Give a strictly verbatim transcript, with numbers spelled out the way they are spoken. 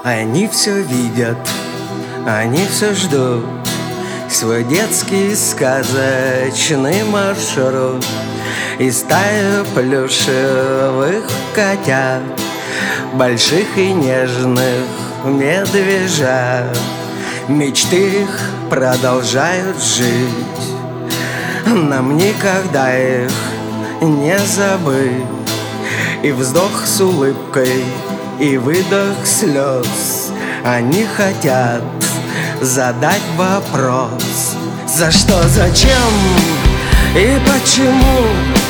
Они все видят, они все ждут свой детский сказочный маршрут. И стая плюшевых котят, больших и нежных медвежат, мечты их продолжают жить. Нам никогда их не забыть. И вздох с улыбкой, и выдох слез. Они хотят задать вопрос: за что, зачем и почему